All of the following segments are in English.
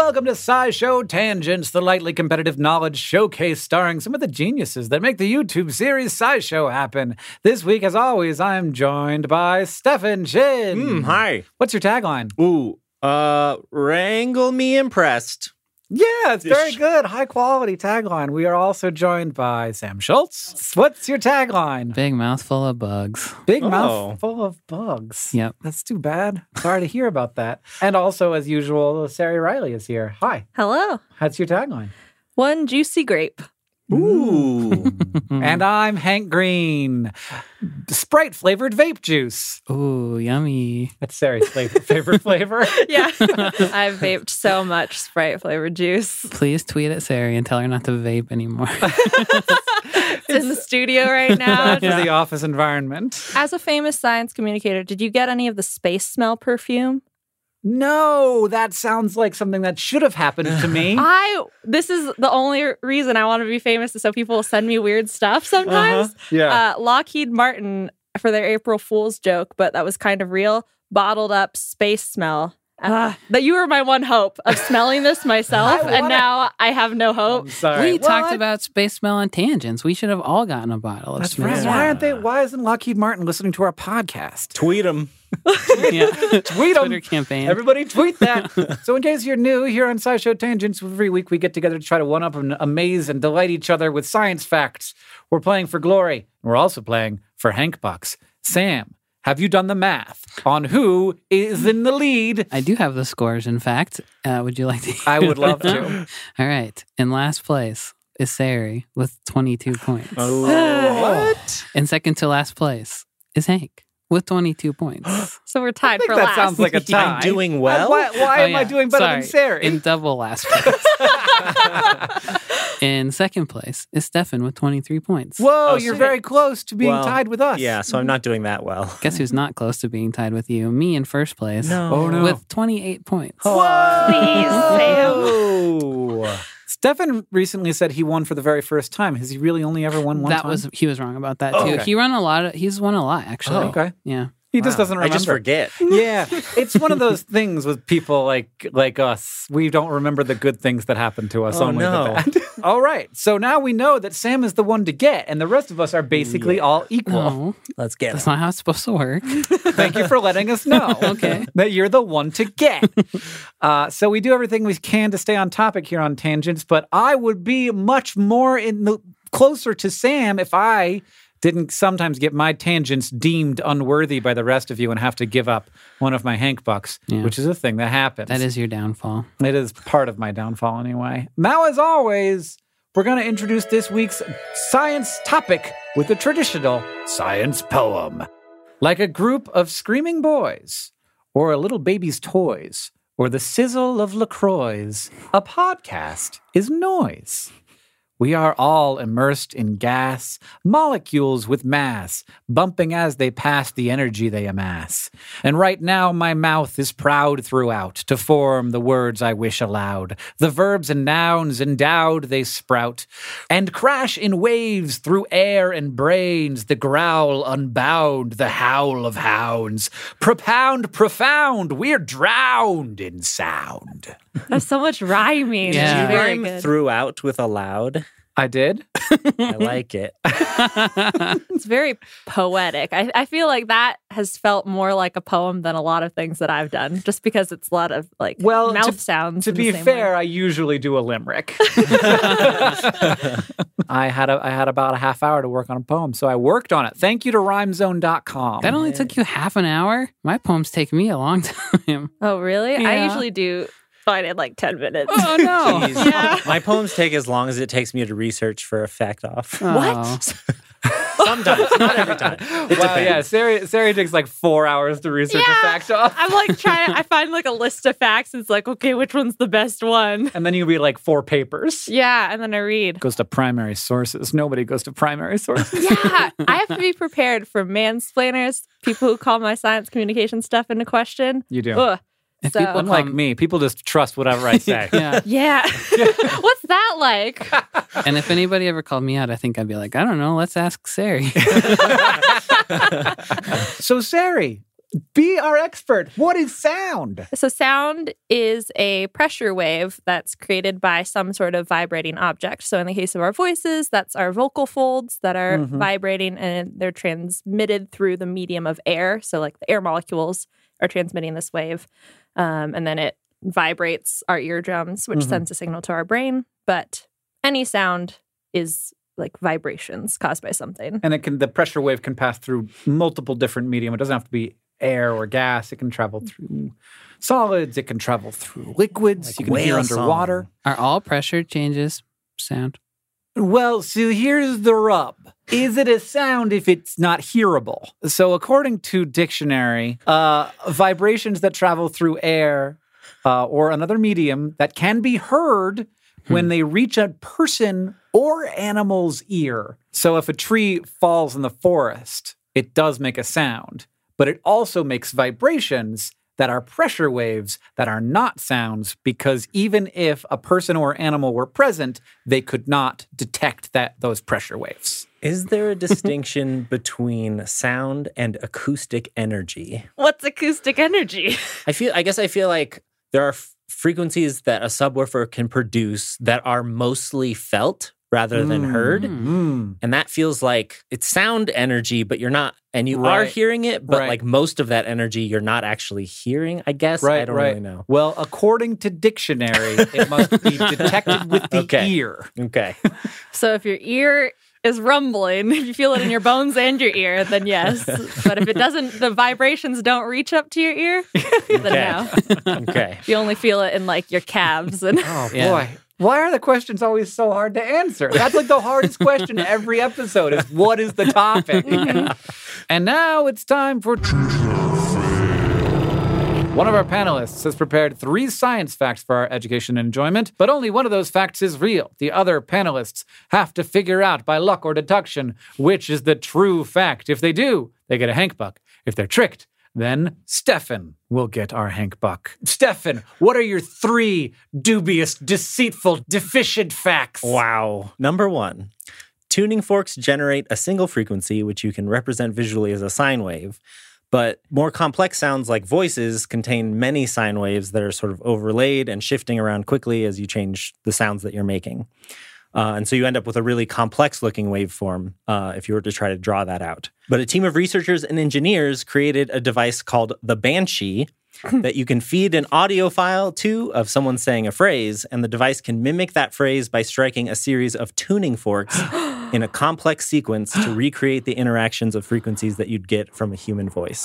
Welcome to SciShow Tangents, the lightly competitive knowledge showcase starring some of the geniuses that make the YouTube series SciShow happen. This week, as always, I'm joined by Stefan Shin. Hi. What's your tagline? Wrangle me impressed. Yeah, it's very good. High quality tagline. We are also joined by Sam Schultz. What's your tagline? Big mouthful of bugs. Big mouth full of bugs. Yep. That's too bad. Sorry to hear about that. And also, as usual, Sari Riley is here. Hi. Hello. What's your tagline? One juicy grape. Ooh. And I'm Hank Green. Sprite-flavored vape juice. Ooh, yummy. That's Sari's favorite flavor. Yeah. I've vaped so much Sprite flavored juice. Please tweet at Sari and tell her not to vape anymore. It's in the studio right now. For the office environment. As a famous science communicator, did you get any of the space smell perfume? No, that sounds like something that should have happened to me. This is the only reason I want to be famous is so people will send me weird stuff sometimes. Yeah. Lockheed Martin, for their April Fool's joke, but that was kind of real, bottled up space smell. That you were my one hope of smelling this myself, and now I have no hope. I'm sorry. We talked about space smell on Tangents. We should have all gotten a bottle of That's space right. smell. Why isn't Lockheed Martin listening to our podcast? Tweet them. Yeah. Tweet 'em. Twitter campaign. Everybody tweet that. So in case you're new, here on SciShow Tangents, every week we get together to try to one-up and amaze and delight each other with science facts. We're playing for glory. We're also playing for Hank Bucks. Sam, have you done the math on who is in the lead? I do have the scores, in fact. Would you like to? I would love to. All right. In last place is Sari with 22 points. What? In second to last place is Hank with 22 points. So we're tied for that last. sounds like a tie. I'm doing well. Why am I yeah. doing better Sorry. than Sari? In double last place. In second place is Stefan with 23 points. Whoa, Oh, you're sweet. very close to being Well, tied with us. Yeah, so I'm not doing that well. Guess who's not close to being tied with you? Me in first place. Oh, no. With 28 points. Whoa. Stefan recently said he won for the very first time. Has he really only ever won one time? He was wrong about that too. Okay. He's won a lot actually. Oh, okay. Yeah. He just doesn't remember. I just forget. Yeah, it's one of those things with people like us. We don't remember the good things that happen to us, only no. the bad. All right, so now we know that Sam is the one to get, and the rest of us are basically all equal. No, Let's get that's it. not how it's supposed to work. Thank you for letting us know Okay. that you're the one to get. So we do everything we can to stay on topic here on Tangents, but I would be much more closer to Sam if I didn't sometimes get my tangents deemed unworthy by the rest of you and have to give up one of my Hank Bucks, which is a thing that happens. That is your downfall. It is part of my downfall anyway. Now, as always, we're going to introduce this week's science topic with a traditional science poem. Like a group of screaming boys, or a little baby's toys, or the sizzle of LaCroix, a podcast is noise. We are all immersed in gas, molecules with mass, bumping as they pass the energy they amass. And right now my mouth is proud throughout to form the words I wish aloud. The verbs and nouns endowed they sprout, and crash in waves through air and brains, the growl unbound, the howl of hounds. Propound profound, we're drowned in sound. There's so much rhyming. Yeah. It's You very rhyme good. throughout with aloud. I did? I like it. It's very poetic. I feel like that has felt more like a poem than a lot of things that I've done, just because it's a lot of mouth sounds. To in the be same fair, way. I usually do a limerick. I had about a half hour to work on a poem, so I worked on it. Thank you to rhymezone.com. That only took you half an hour? My poems take me a long time. Oh, really? I Yeah. usually do fine in like 10 minutes. Oh, no. Jeez. Yeah. My poems take as long as it takes me to research for a fact off. Oh. Sometimes, not every time. It Wow, yeah, depends. Sarah takes like 4 hours to research a fact off. I'm like I find like a list of facts. It's like, okay, which one's the best one? And then you read like 4 papers. Yeah, and then I read. Goes to primary sources. Nobody goes to primary sources. Yeah, I have to be prepared for mansplainers, people who call my science communication stuff into question. You do. Ugh. If So- people Unlike come, me, people just trust whatever I say. yeah. Yeah. What's that like? And if anybody ever called me out, I think I'd be like, I don't know, let's ask Sari. So, Sari, Be our expert. What is sound? So sound is a pressure wave that's created by some sort of vibrating object. So in the case of our voices, that's our vocal folds that are vibrating, and they're transmitted through the medium of air. So like the air molecules are transmitting this wave. And then it vibrates our eardrums, which sends a signal to our brain. But any sound is like vibrations caused by something. And the pressure wave can pass through multiple different medium. It doesn't have to be air or gas. It can travel through solids. It can travel through liquids. Like you can hear underwater. Are all pressure changes sound? Well, so here's the rub. Is it a sound if it's not hearable? So according to dictionary, vibrations that travel through air or another medium that can be heard when they reach a person or animal's ear. So if a tree falls in the forest, it does make a sound, but it also makes vibrations that are pressure waves that are not sounds, because even if a person or animal were present, they could not detect those pressure waves. Is there a distinction between sound and acoustic energy? What's acoustic energy? I guess I feel like there are frequencies that a subwoofer can produce that are mostly felt rather than heard. And that feels like it's sound energy, but you're not, and you are hearing it, but like most of that energy you're not actually hearing, I guess. I don't really know. Well, according to dictionary, it must be detected with the ear. Okay. So if your ear is rumbling, if you feel it in your bones and your ear, then yes. But if it doesn't, the vibrations don't reach up to your ear, then no. Okay. You only feel it in like your calves. And Oh, boy. Why are the questions always so hard to answer? That's like the hardest question every episode is, what is the topic? And now it's time for... One of our panelists has prepared 3 science facts for our education and enjoyment, but only one of those facts is real. The other panelists have to figure out by luck or deduction which is the true fact. If they do, they get a Hank Buck. If they're tricked, then Stefan will get our Hank Buck. Stefan, what are your 3 dubious, deceitful, deficient facts? Wow. Number 1, tuning forks generate a single frequency, which you can represent visually as a sine wave. But more complex sounds like voices contain many sine waves that are sort of overlaid and shifting around quickly as you change the sounds that you're making. And so you end up with a really complex-looking waveform if you were to try to draw that out. But a team of researchers and engineers created a device called the Banshee that you can feed an audio file to of someone saying a phrase, and the device can mimic that phrase by striking a series of tuning forks in a complex sequence to recreate the interactions of frequencies that you'd get from a human voice.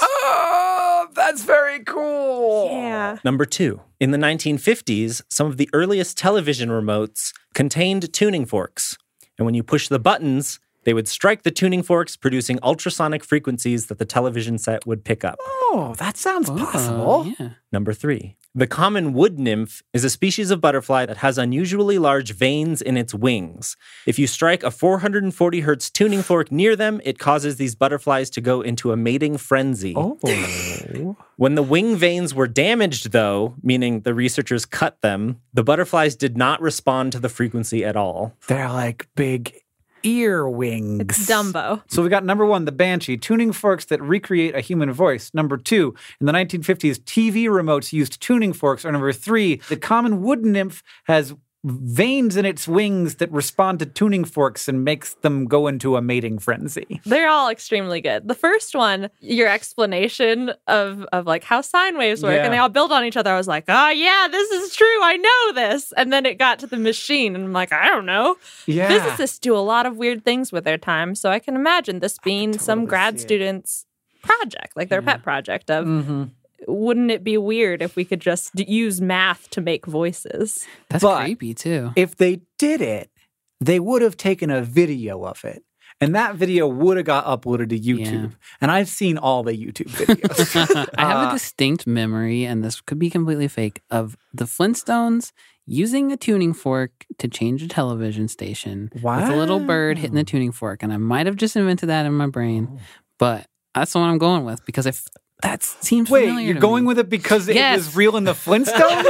Oh, that's very cool. yeah. Number 2, in the 1950s, some of the earliest television remotes contained tuning forks. And when you push the buttons, they would strike the tuning forks, producing ultrasonic frequencies that the television set would pick up. Oh, that sounds possible. Yeah. Number 3, the common wood nymph is a species of butterfly that has unusually large veins in its wings. If you strike a 440 hertz tuning fork near them, it causes these butterflies to go into a mating frenzy. Oh. When the wing veins were damaged, though, meaning the researchers cut them, the butterflies did not respond to the frequency at all. They're like big ear wings. It's Dumbo. So we got number 1, the Banshee, tuning forks that recreate a human voice. Number 2, in the 1950s, TV remotes used tuning forks. Or number 3, the common wood nymph has veins in its wings that respond to tuning forks and makes them go into a mating frenzy. They're all extremely good. The first one, your explanation of like how sine waves work, and they all build on each other. I was like, oh yeah, this is true. I know this. And then it got to the machine, and I'm like, I don't know. Yeah. Physicists do a lot of weird things with their time, so I can imagine this being some grad student's project, like their pet project of... Wouldn't it be weird if we could just use math to make voices? That's But creepy, too. If they did it, they would have taken a video of it. And that video would have got uploaded to YouTube. Yeah. And I've seen all the YouTube videos. I have a distinct memory, and this could be completely fake, of the Flintstones using a tuning fork to change a television station with a little bird hitting the tuning fork. And I might have just invented that in my brain, but that's the one I'm going with because that seems familiar. Wait, you're to going me. with it because it Yes. was real in the Flintstones?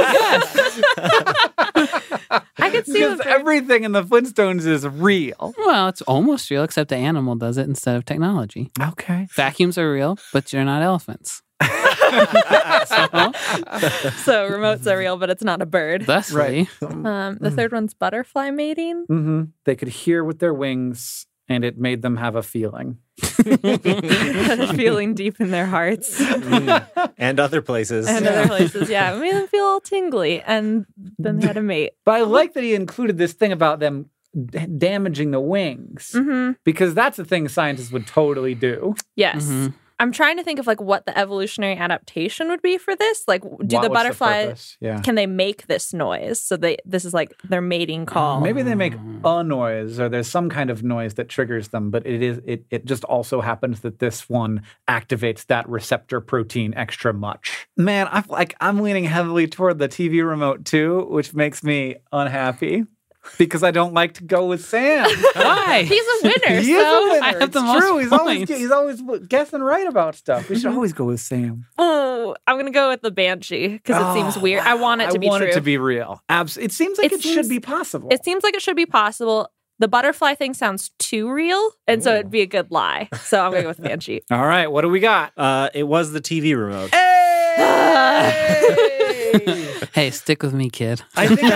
I could see Because the everything in the Flintstones is real. Well, it's almost real, except the animal does it instead of technology. Okay. Vacuums are real, but you're not elephants. So remotes are real, but it's not a bird. Thusly. The third one's butterfly mating. Mm-hmm. They could hear with their wings, and it made them have a feeling. Feeling deep in their hearts. And other places. And other places, yeah. It made them feel all tingly, and then they had a mate. But I like that he included this thing about them damaging the wings, because that's a thing scientists would totally do. Yes. I'm trying to think of like what the evolutionary adaptation would be for this. Like, do What's the the butterfly purpose? Yeah. can they make this noise? So this is like their mating call. Maybe they make a noise, or there's some kind of noise that triggers them, but it just also happens that this one activates that receptor protein extra much. Man, I'm leaning heavily toward the TV remote too, which makes me unhappy. Because I don't like to go with Sam. Why? He's a winner. He is a winner. I have It's the most true. points. He's always guessing right about stuff. We should always go with Sam. Oh, I'm going to go with the banshee because it seems weird. I want it to be true. I want it to be real. It seems like it should be possible. It seems like it should be possible. The butterfly thing sounds too real, and so it'd be a good lie. So I'm going to go with banshee. All right, what do we got? It was the TV remote. Hey! Hey, stick with me, kid. I think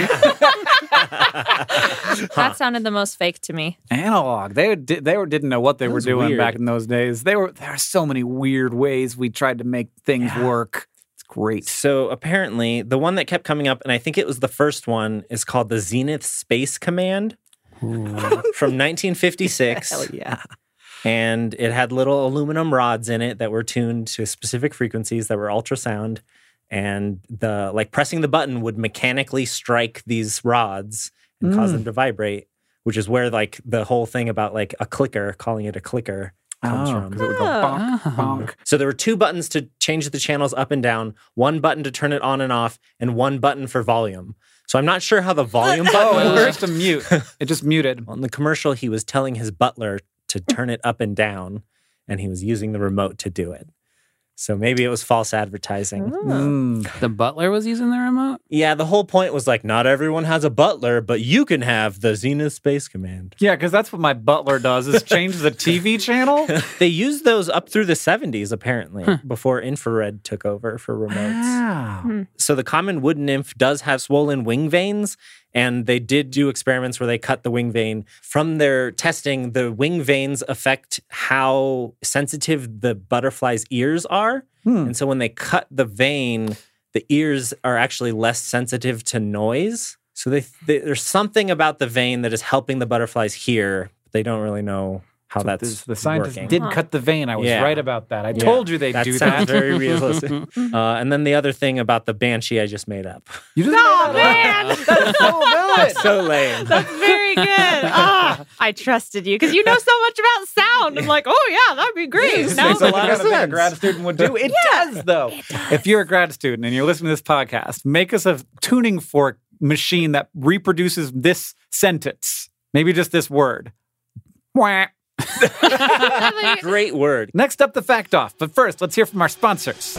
That sounded the most fake to me. Analog. They didn't know what they were doing weird. back in those days. There are so many weird ways we tried to make things work. It's great. So apparently, the one that kept coming up, and I think it was the first one, is called the Zenith Space Command from 1956. Hell yeah. And it had little aluminum rods in it that were tuned to specific frequencies that were ultrasound. And pressing the button would mechanically strike these rods and cause them to vibrate, which is where like the whole thing about like a clicker, calling it a clicker, comes from. Because it would go bonk, bonk. So there were two buttons to change the channels up and down, one button to turn it on and off, and one button for volume. So I'm not sure how the volume button It was works. just a mute. It just muted. On the commercial, he was telling his butler to turn it up and down, and he was using the remote to do it. So maybe it was false advertising. The butler was using the remote? Yeah, the whole point was like, not everyone has a butler, but you can have the Zenith Space Command. Yeah, because that's what my butler does, is change the TV channel. They used those up through the 70s, apparently, before infrared took over for remotes. Wow. So the common wood nymph does have swollen wing veins, and they did do experiments where they cut the wing vein. From their testing, the wing veins affect how sensitive the butterfly's ears are. And so when they cut the vein, the ears are actually less sensitive to noise. So there's something about the vein that is helping the butterflies hear. But they don't really know how that's The scientists working. did cut the vein. I was Yeah. right about that. I told you they'd do sounds that. very realistic. And then the other thing about the banshee I just made up. You just Oh, made that up. man! That's so good. So lame. That's very good. I trusted you because you know so much about sound. I'm like, oh, yeah, that'd be great. This No? makes a lot of sense. a grad student would do. It does, though. If you're a grad student and you're listening to this podcast, make us a tuning fork machine that reproduces this sentence. Maybe just this word. Wah. Great word. Next up, the fact off. But first, let's hear from our sponsors.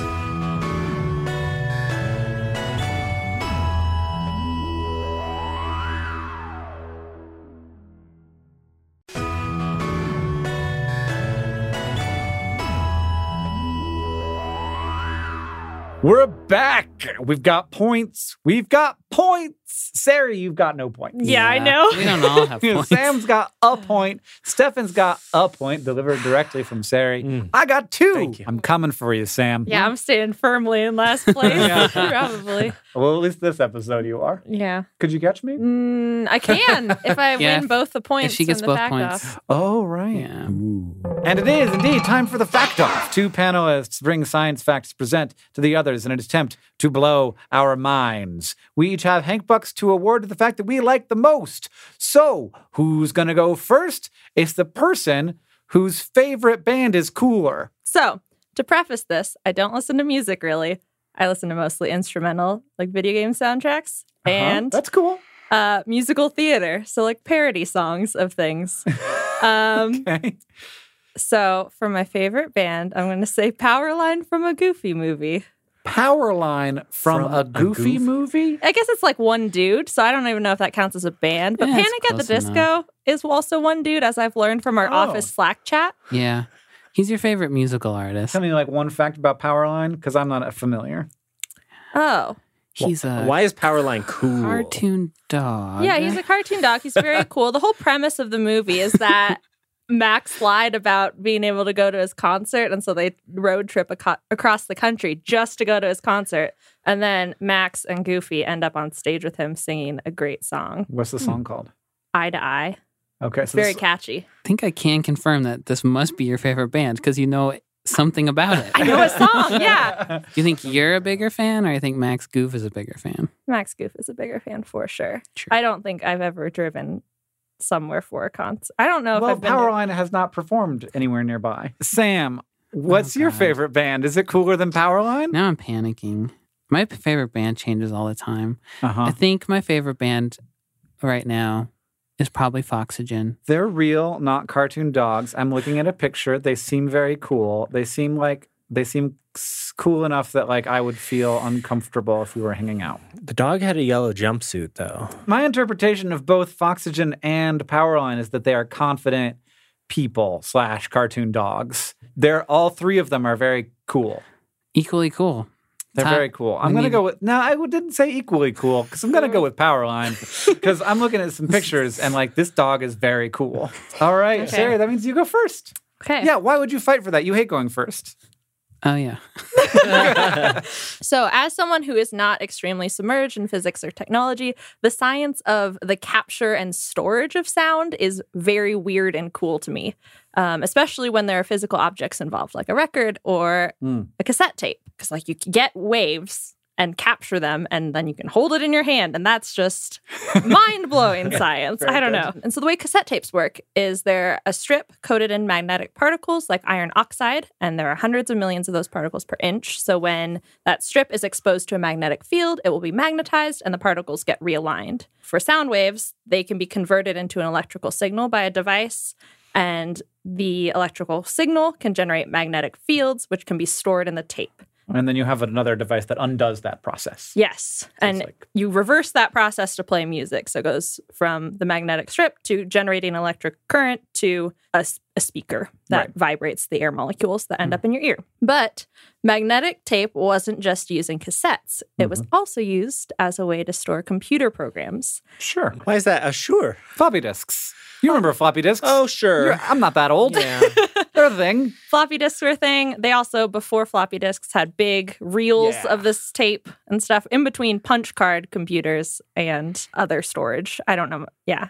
We're back. We've got points. Sarah, you've got no points. Yeah, I know. We don't all have points. Sam's got a point. Stefan's got a point delivered directly from Sari. I got 2. Thank you. I'm coming for you, Sam. Yeah, I'm staying firmly in last place. Probably. Well, at least this episode you are. Yeah. Could you catch me? I can if I Yeah, win both the points. If she gets and the both fact points. off. Oh, right. Yeah. And it is indeed time for the fact off. 2 panelists bring science facts to present to the others in an attempt to blow our minds. We each have Hank Bucks to award to the fact that we like the most. So, who's going to go first? It's the person whose favorite band is cooler. So, to preface this, I don't listen to music really. I listen to mostly instrumental, like video game soundtracks and That's cool. musical theater. So, like parody songs of things. Okay. So, for my favorite band, I'm going to say Powerline from a Goofy movie. Powerline from a Goofy Goof? movie? I guess it's like one dude, so I don't even know if that counts as a band. But Yeah, it's Panic at the close Disco is also one dude, as I've learned from our Oh. office Slack chat. Yeah. He's your favorite musical artist. Tell me like one fact about Powerline, because I'm not familiar. Oh. He's a Why is Powerline cool? cartoon dog. Yeah, he's a cartoon dog. He's very cool. The whole premise of the movie is that Max lied about being able to go to his concert, and so they road trip across the country just to go to his concert. And then Max and Goofy end up on stage with him singing a great song. What's the song called? Eye to Eye. Okay, It's very catchy. I think I can confirm that this must be your favorite band because you know something about it. I know a song, yeah. You think you're a bigger fan, or you think Max Goof is a bigger fan? Max Goof is a bigger fan for sure. True. I don't think I've ever driven somewhere for a concert. I don't know if Well, I've been Powerline has not performed anywhere nearby. Sam, what's your favorite band? Is it cooler than Powerline? Now I'm panicking. My favorite band changes all the time. Uh-huh. I think my favorite band right now is probably Foxygen. They're real, not cartoon dogs. I'm looking at a picture. They seem very cool. They seem cool enough that like I would feel uncomfortable if we were hanging out. The dog had a yellow jumpsuit, though. My interpretation of both Foxygen and Powerline is that they are confident people / cartoon dogs. All three of them are very cool. Equally cool. They're very cool. I'm going to go with... No, I didn't say equally cool because I'm going to go with Powerline because I'm looking at some pictures and like this dog is very cool. All right, Okay. Sarah, that means you go first. Okay. Yeah, why would you fight for that? You hate going first. Oh, yeah. So, as someone who is not extremely submerged in physics or technology, the science of the capture and storage of sound is very weird and cool to me, especially when there are physical objects involved, like a record or a cassette tape. Because, like, you can get waves and capture them, and then you can hold it in your hand, and that's just mind-blowing science. I don't know. And so the way cassette tapes work is they're a strip coated in magnetic particles like iron oxide, and there are hundreds of millions of those particles per inch. So when that strip is exposed to a magnetic field, it will be magnetized, and the particles get realigned. For sound waves, they can be converted into an electrical signal by a device, and the electrical signal can generate magnetic fields, which can be stored in the tape. And then you have another device that undoes that process. Yes. And you reverse that process to play music. So it goes from the magnetic strip to generating electric current to a speaker that vibrates the air molecules that end up in your ear. But magnetic tape wasn't just used in cassettes. It was also used as a way to store computer programs. Sure. Why is that? Sure. Floppy disks. You remember floppy disks? Oh, sure. I'm not that old. Yeah. They're a thing. Floppy disks were a thing. They also, before floppy disks, had big reels of this tape and stuff in between punch card computers and other storage. I don't know. Yeah.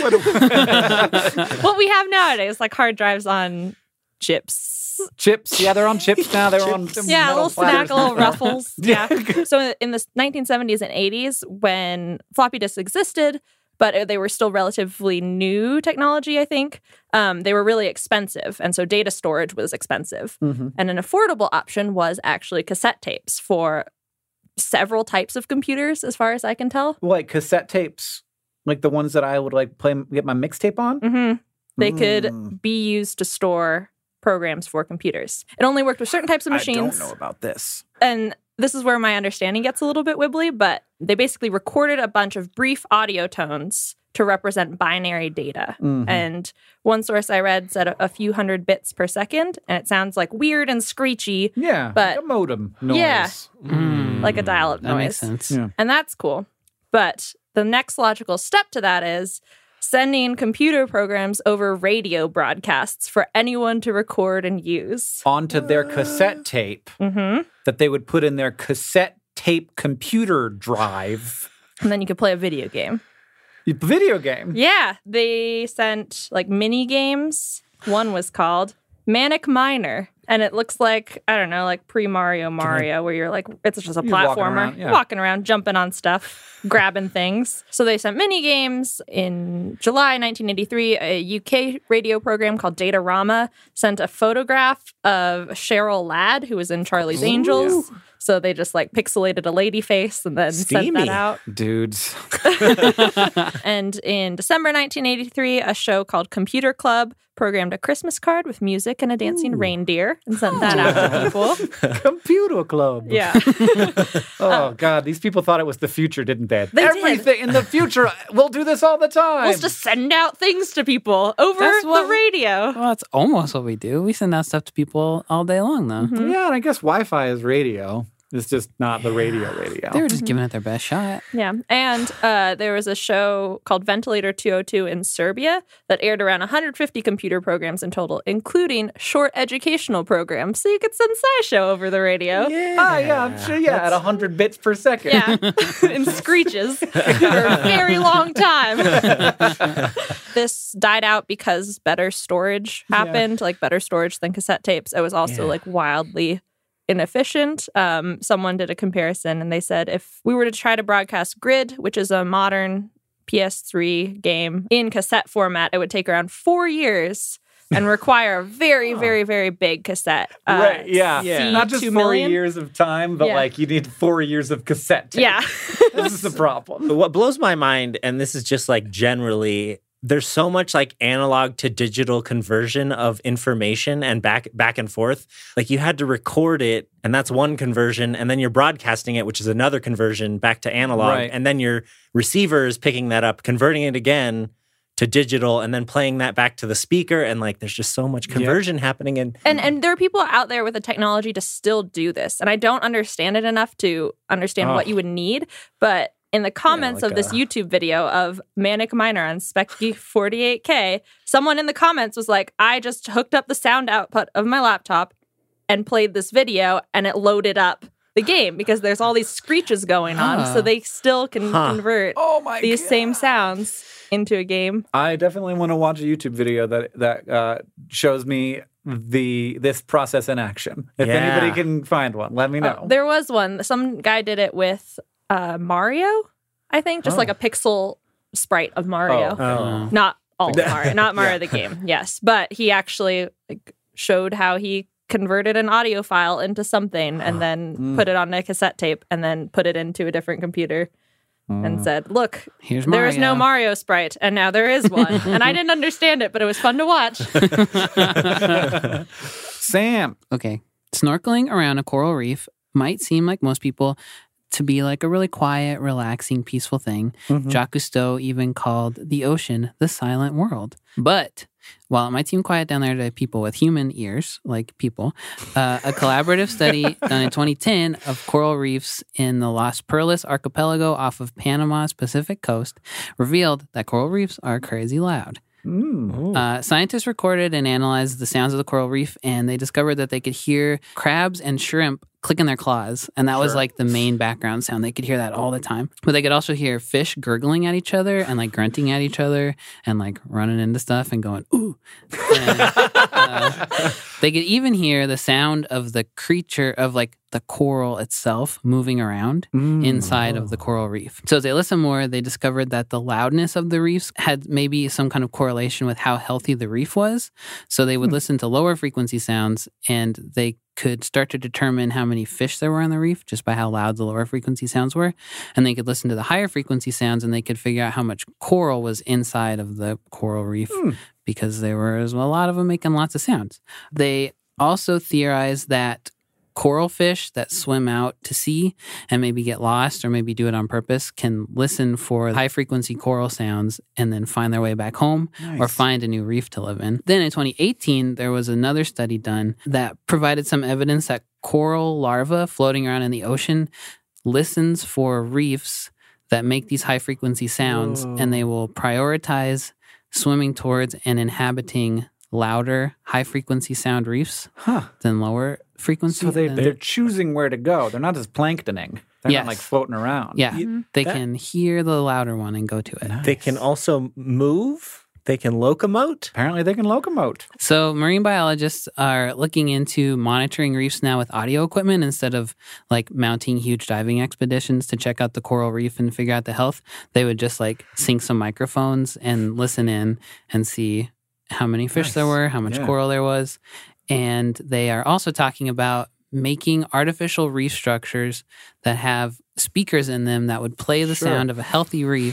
What we have nowadays, like hard drives on chips. Chips. Yeah, they're on chips now. They're on Yeah, metal little platters snack, little now. ruffles. Yeah. So in the 1970s and 80s, when floppy disks existed, but they were still relatively new technology, I think, they were really expensive. And so data storage was expensive. And an affordable option was actually cassette tapes for several types of computers, as far as I can tell. Like cassette tapes, like the ones that I would like get my mixtape on. They could be used to store programs for computers. It only worked with certain types of machines. I don't know about this. And this is where my understanding gets a little bit wibbly, but they basically recorded a bunch of brief audio tones to represent binary data. And one source I read said a few hundred bits per second, and it sounds like weird and screechy. Yeah, but like a modem noise. Yeah. Like a dial-up That noise. makes sense. Yeah. And that's cool. But the next logical step to that is sending computer programs over radio broadcasts for anyone to record and use. Onto their cassette tape that they would put in their cassette tape computer drive. And then you could play a video game. Video game. Yeah, they sent like mini games. One was called Manic Miner. And it looks like, I don't know, like pre-Mario Mario, where you're like, it's just a You're walking platformer, around, yeah. walking around, jumping on stuff, grabbing things. So they sent mini games. In July 1983, a UK radio program called Datarama sent a photograph of Cheryl Ladd, who was in Charlie's Angels. So they just like pixelated a lady face and then sent that out. Dudes. And in December 1983, a show called Computer Club programmed a Christmas card with music and a dancing reindeer and sent that out to people. Computer club. Yeah. Oh, God. These people thought it was the future, didn't they? They Everything in the future. We'll do this all the time. We'll just send out things to people over the radio. Well, that's almost what we do. We send out stuff to people all day long, though. Mm-hmm. Yeah, and I guess Wi-Fi is radio. It's just not the radio. They were just giving it their best shot. Yeah. And there was a show called Ventilator 202 in Serbia that aired around 150 computer programs in total, including short educational programs. So you could send SciShow over the radio. Yeah, I'm sure. Yeah, at 100 bits per second. Yeah. In screeches for a very long time. This died out because better storage happened, like better storage than cassette tapes. It was also like wildly inefficient. Someone did a comparison and they said if we were to try to broadcast Grid, which is a modern PS3 game, in cassette format, it would take around 4 years and require a very, very, very big cassette. Right, yeah. Not just 4 years of time, but like you need 4 years of cassette tape. Yeah. This is the problem. But what blows my mind, and this is just like generally, there's so much like analog to digital conversion of information and back and forth. Like you had to record it, and that's one conversion, and then you're broadcasting it, which is another conversion back to analog, right. And then your receiver is picking that up, converting it again to digital, and then playing that back to the speaker, and like there's just so much conversion happening. And there are people out there with the technology to still do this, and I don't understand it enough to understand what you would need, but in the comments of this YouTube video of Manic Miner on Speccy 48K, someone in the comments was like, I just hooked up the sound output of my laptop and played this video, and it loaded up the game because there's all these screeches going on, so they still can convert these same sounds into a game. I definitely want to watch a YouTube video that shows me this process in action. If anybody can find one, let me know. There was one. Some guy did it with Mario, I think, just like a pixel sprite of Mario. Not all of Mario, not Mario the game. Yes, but he actually showed how he converted an audio file into something and then put it on a cassette tape and then put it into a different computer and said, look, there is no Mario sprite, and now there is one. And I didn't understand it, but it was fun to watch. Sam. Okay. Snorkeling around a coral reef might seem like most people to be like a really quiet, relaxing, peaceful thing. Jacques Cousteau even called the ocean the silent world. But while it might seem quiet down there to people with human ears, like people, a collaborative study done in 2010 of coral reefs in the Las Perlas archipelago off of Panama's Pacific coast revealed that coral reefs are crazy loud. Scientists recorded and analyzed the sounds of the coral reef, and they discovered that they could hear crabs and shrimp clicking their claws, and that was like the main background sound. They could hear that all the time. But they could also hear fish gurgling at each other and like grunting at each other and like running into stuff and going, ooh. And, they could even hear the sound of the creature, of like the coral itself moving around inside of the coral reef. So as they listened more, they discovered that the loudness of the reefs had maybe some kind of correlation with how healthy the reef was. So they would listen to lower frequency sounds, and they could start to determine how many fish there were on the reef just by how loud the lower frequency sounds were. And they could listen to the higher frequency sounds, and they could figure out how much coral was inside of the coral reef because there was a lot of them making lots of sounds. They also theorized that coral fish that swim out to sea and maybe get lost or maybe do it on purpose can listen for high-frequency coral sounds and then find their way back home or find a new reef to live in. Then in 2018, there was another study done that provided some evidence that coral larvae floating around in the ocean listens for reefs that make these high-frequency sounds, and they will prioritize swimming towards and inhabiting louder, high-frequency sound reefs than lower frequency. So they're choosing where to go. They're not just planktoning. They're not like floating around. Yeah. They can hear the louder one and go to it. Nice. They can also move. They can locomote. Apparently they can locomote. So marine biologists are looking into monitoring reefs now with audio equipment instead of like mounting huge diving expeditions to check out the coral reef and figure out the health. They would just like sync some microphones and listen in and see how many fish there were, how much coral there was. And they are also talking about making artificial reef structures that have speakers in them that would play the sound of a healthy reef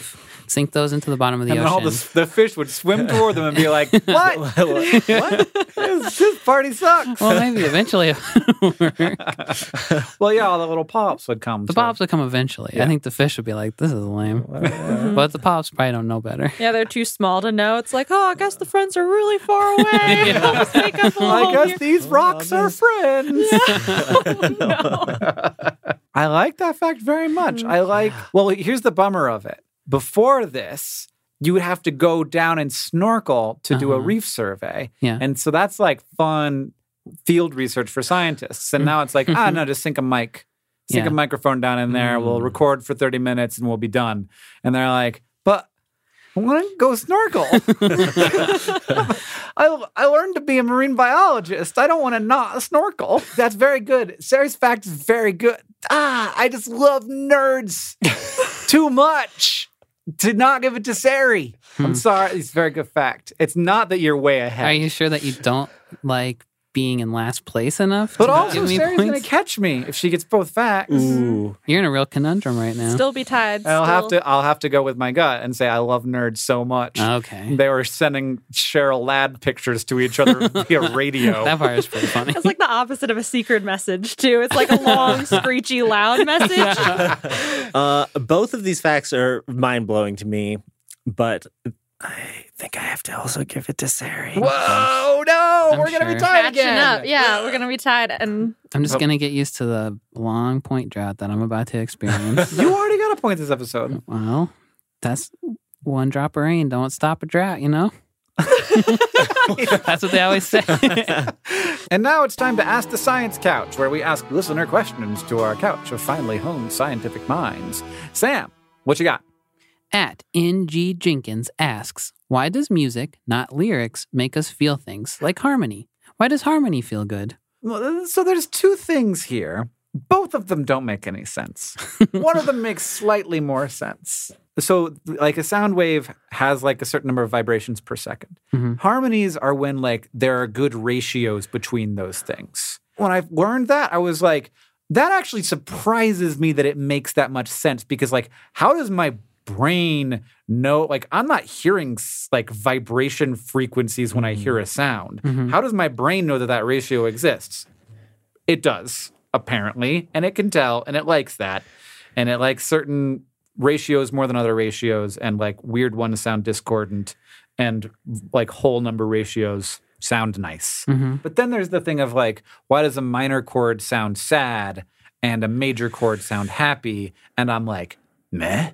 Sink those into the bottom of the And then ocean. all the fish would swim toward them and be like, what? What? This party sucks. Well, maybe eventually it would work. Well, yeah, all the little polyps would come. The polyps would come eventually. I think the fish would be like, this is lame. But the polyps probably don't know better. Yeah, they're too small to know. It's like, oh, I guess the friends are really far away. Let's make us a I home guess here. these rocks are friends. I like that fact very much. Well, here's the bummer of it. Before this, you would have to go down and snorkel to do a reef survey. Yeah. And so that's like fun field research for scientists. And now it's like, no, just sink a mic. Stick a microphone down in there. We'll record for 30 minutes and we'll be done. And they're like, but I want to go snorkel. I learned to be a marine biologist. I don't want to not snorkel. That's very good. Sari's fact is very good. I just love nerds too much to not give it to Sari. I'm sorry. It's a very good fact. It's not that you're way ahead. Are you sure that you don't like being in last place enough? But to also, give me Sari's going to points? catch me if she gets both facts. Ooh. You're in a real conundrum right now. Still be tied. I'll have to go with my gut and say I love nerds so much. Okay. They were sending Cheryl Ladd pictures to each other via radio. That part is pretty funny. It's like the opposite of a secret message, too. It's like a long, screechy, loud message. Both of these facts are mind-blowing to me, but I think I have to also give it to Sari. Whoa, no, I'm we're going to be sure. tied Catching again. up. Yeah, we're going to be tied. And I'm just going to get used to the long point drought that I'm about to experience. You already got a point this episode. Well, that's one drop of rain. Don't stop a drought, you know? That's what they always say. And now it's time to Ask the Science Couch, where we ask listener questions to our couch of finely honed scientific minds. Sam, what you got? At NG Jenkins asks, why does music, not lyrics, make us feel things like harmony? Why does harmony feel good? Well, so there's two things here. Both of them don't make any sense. One of them makes slightly more sense. So like a sound wave has like a certain number of vibrations per second. Harmonies are when like there are good ratios between those things. When I learned that, I was like, that actually surprises me that it makes that much sense, because like, how does my brain know? Like, I'm not hearing like vibration frequencies when I hear a sound. How does my brain know that that ratio exists? It does, apparently, and it can tell, and it likes that, and it likes certain ratios more than other ratios, and like weird ones sound discordant, and like whole number ratios sound nice. But then there's the thing of like, why does a minor chord sound sad and a major chord sound happy? And I'm like, meh.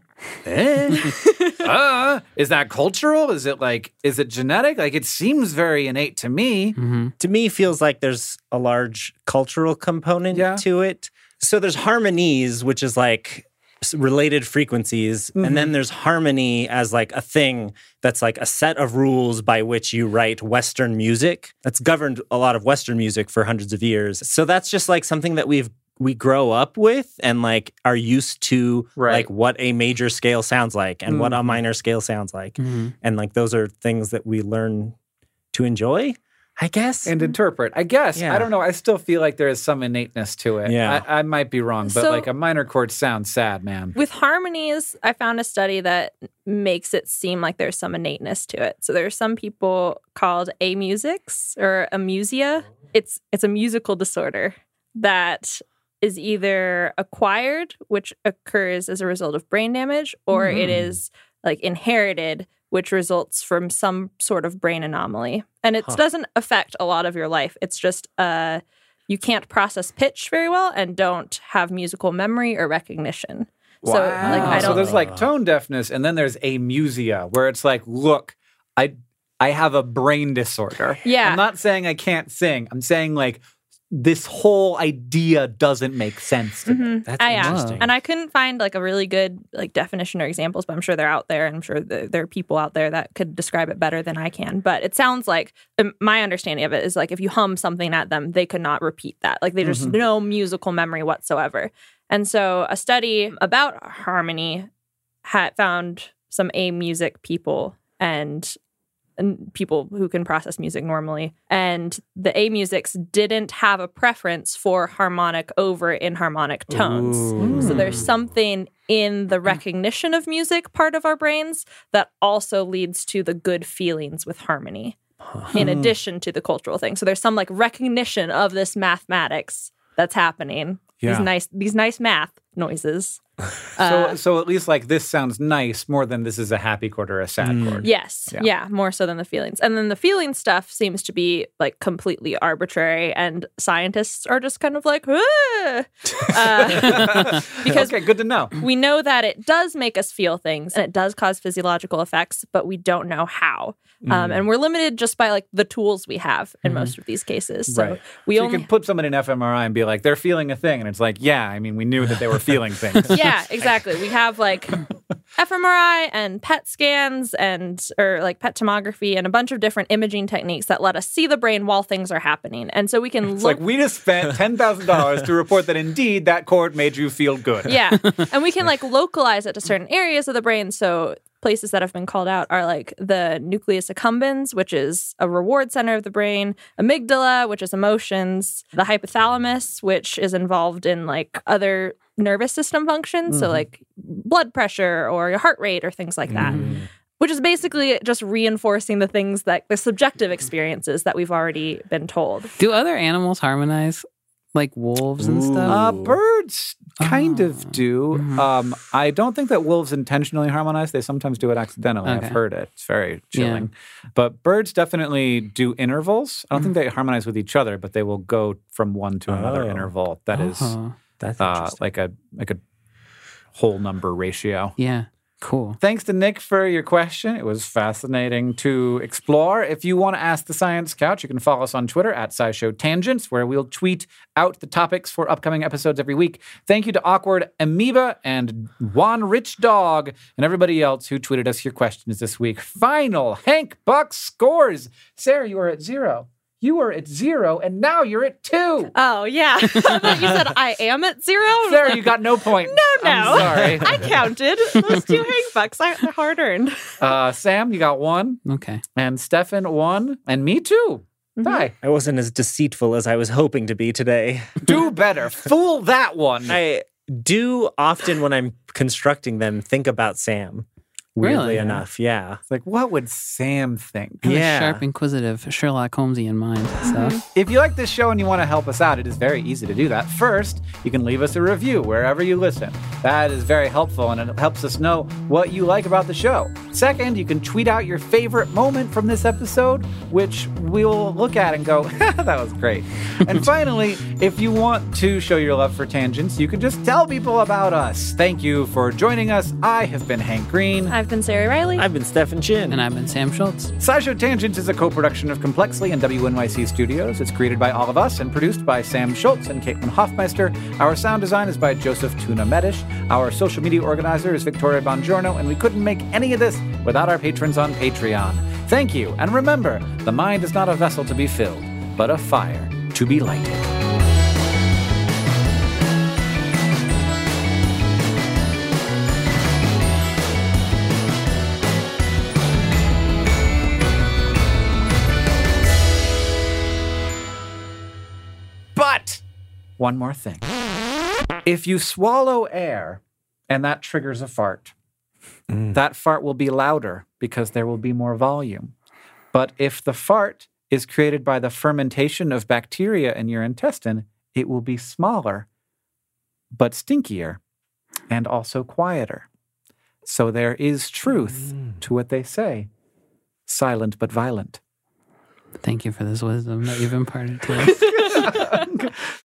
Is that cultural? Is it genetic? Like, it seems very innate to me. To me, feels like there's a large cultural component to it. So there's harmonies, which is like related frequencies. And then there's harmony as like a thing that's like a set of rules by which you write Western music. That's governed a lot of Western music for hundreds of years. So that's just like something that we grow up with and like are used to, like what a major scale sounds like and what a minor scale sounds like. And like those are things that we learn to enjoy, I guess. And interpret. I guess. Yeah. I don't know. I still feel like there is some innateness to it. Yeah. I might be wrong, but So- like a minor chord sounds sad, man. with harmonies, I found a study that makes it seem like there's some innateness to it. So there are some people called amusics or amusia. It's a musical disorder that is either acquired, which occurs as a result of brain damage, or it is like inherited, which results from some sort of brain anomaly. And it doesn't affect a lot of your life. It's just you can't process pitch very well and don't have musical memory or recognition. So like I So don't there's like tone deafness, and then there's amusia, where it's like, look, I have a brain disorder. Yeah. I'm not saying I can't sing. I'm saying like this whole idea doesn't make sense to me. That's yeah. interesting. And I couldn't find like a really good like definition or examples, but I'm sure they're out there. And I'm sure there are people out there that could describe it better than I can. But it sounds like my understanding of it is like if you hum something at them, they could not repeat that. Like there's no musical memory whatsoever. And so a study about harmony had found some amusic people and people who can process music normally. And the amusics didn't have a preference for harmonic over inharmonic tones. So there's something in the recognition of music part of our brains that also leads to the good feelings with harmony in addition to the cultural thing. So there's some like recognition of this mathematics that's happening. Yeah. These nice math noises. So at least like this sounds nice more than this is a happy chord or a sad chord. Yes. Yeah, more so than the feelings. And then the feeling stuff seems to be like completely arbitrary, and scientists are just kind of like, because okay, good to know. we know that it does make us feel things and it does cause physiological effects, but we don't know how. And we're limited just by like the tools we have in most of these cases. So Right. we So only you can put someone in fMRI and be like, they're feeling a thing. And it's like, yeah, I mean, we knew that they were feeling things. Yeah, exactly. We have like fMRI and PET scans or like PET tomography and a bunch of different imaging techniques that let us see the brain while things are happening. And so we can It's look. like, we just spent $10,000 to report that indeed that chord made you feel good. Yeah. And we can like localize it to certain areas of the brain. So places that have been called out are like the nucleus accumbens, which is a reward center of the brain, amygdala, which is emotions, the hypothalamus, which is involved in like other nervous system functions. So like blood pressure or your heart rate or things like that, which is basically just reinforcing the things that the subjective experiences that we've already been told. Do other animals harmonize? Like wolves and stuff? Birds kind of do. I don't think that wolves intentionally harmonize. They sometimes do it accidentally. Okay. I've heard it. It's very chilling. But birds definitely do intervals. I don't think they harmonize with each other, but they will go from one to another interval. That is That's interesting. like a whole number ratio. Yeah. Cool. Thanks to Nick for your question. It was fascinating to explore. If you want to ask the Science Couch, you can follow us on Twitter at SciShow Tangents, where we'll tweet out the topics for upcoming episodes every week. Thank you to Awkward Amoeba and Juan Rich Dog and everybody else who tweeted us your questions this week. Final Hank Buck scores. Sarah, you are at 0. You were at 0, and now you're at 2. Oh, yeah. I thought you said I am at 0. Sarah, you got no point. No. I'm sorry. I counted. Those 2 Hank Bucks are hard earned. Sam, you got 1. Okay. And Stefan 1. And me too. Die. I wasn't as deceitful as I was hoping to be today. Do better. Fool that one. I do often, when I'm constructing them, think about Sam. Weirdly Really? enough, yeah. It's like, what would Sam think? I have Yeah. a sharp, inquisitive Sherlock Holmesian mind. So If you like this show and you want to help us out, it is very easy to do that. First, you can leave us a review wherever you listen. That is very helpful, and it helps us know what you like about the show. Second, you can tweet out your favorite moment from this episode, which we'll look at and go, that was great. And finally, if you want to show your love for tangents, you can just tell people about us. Thank you for joining us. I have been Hank Green. I've been Sarah Riley. I've been Stefan Chin. and I've been Sam Schultz. SciShow Tangents is a co-production of Complexly and WNYC Studios. It's created by all of us and produced by Sam Schultz and Caitlin Hoffmeister. Our sound design is by Joseph Tuna Medish. Our social media organizer is Victoria Bongiorno, and we couldn't make any of this without our patrons on Patreon. Thank you, and remember, the mind is not a vessel to be filled, but a fire to be lighted. But one more thing. If you swallow air and that triggers a fart, that fart will be louder because there will be more volume. But if the fart is created by the fermentation of bacteria in your intestine, it will be smaller, but stinkier, and also quieter. So there is truth to what they say. Silent but violent. Thank you for this wisdom that you've imparted to us.